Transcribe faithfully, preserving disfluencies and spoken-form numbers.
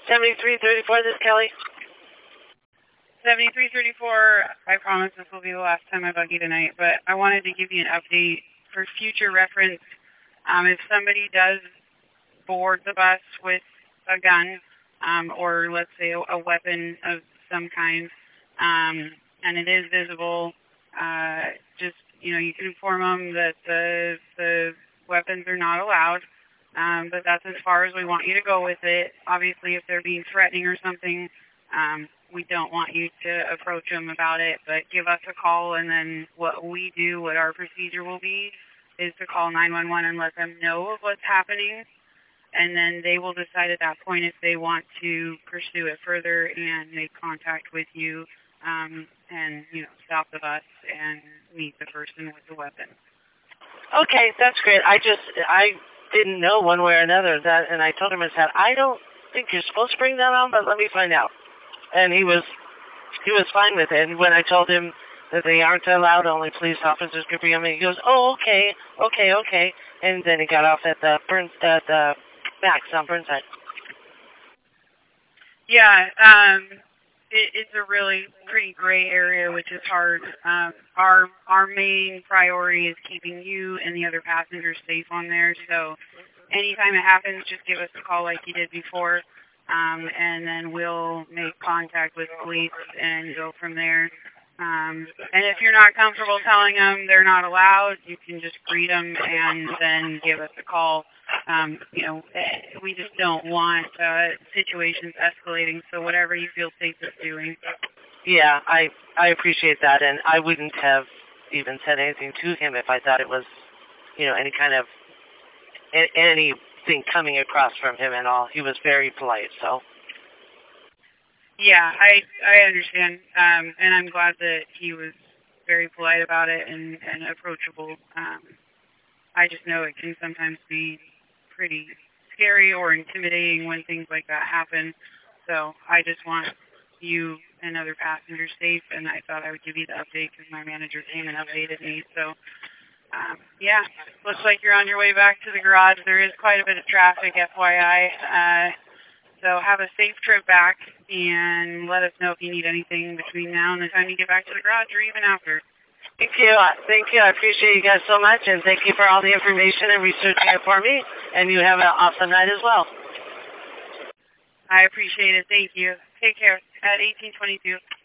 seventy-three thirty-four, this is Kelly. seventy-three thirty-four, I promise this will be the last time I bug you tonight, but I wanted to give you an update for future reference. Um, if somebody does board the bus with a gun, um, or let's say a, a weapon of some kind, um, and it is visible, uh, just, you know, you can inform them that the, the weapons are not allowed, um, but that's as far as we want you to go with it. Obviously, if they're being threatening or something, um, we don't want you to approach them about it, but give us a call, and then what we do, what our procedure will be, is to call nine one one and let them know of what's happening, and then they will decide at that point if they want to pursue it further and make contact with you, um, and, you know, stop the bus and meet the person with the weapon. Okay, that's great. I just, I didn't know one way or another that, and I told him, I said, I don't think you're supposed to bring that on, but let me find out. And he was, he was fine with it. And when I told him that they aren't allowed, only police officers can bring them in, he goes, oh, okay, okay, okay. And then he got off at the Burns, at the Max on Burnside. Yeah, um, it, it's a really pretty gray area, which is hard. Um, our our main priority is keeping you and the other passengers safe on there. So anytime it happens, just give us a call like you did before, um, and then we'll make contact with police and go from there. Um, and if you're not comfortable telling them they're not allowed, you can just greet them and then give us a call. Um, you know, we just don't want uh, situations escalating, so whatever you feel safe is doing. Yeah, I I appreciate that, and I wouldn't have even said anything to him if I thought it was, you know, any kind of, a- anything coming across from him and all. He was very polite, so. Yeah, I I understand, um, and I'm glad that he was very polite about it and, and approachable. Um, I just know it can sometimes be pretty scary or intimidating when things like that happen. So I just want you and other passengers safe, and I thought I would give you the update because my manager came and updated me. So, um, yeah, looks like you're on your way back to the garage. There is quite a bit of traffic, F Y I. Uh, so have a safe trip back, and let us know if you need anything between now and the time you get back to the garage or even after. Thank you. Thank you. I appreciate you guys so much, and thank you for all the information and researching it for me. And you have an awesome night as well. I appreciate it. Thank you. Take care. At eighteen twenty-two.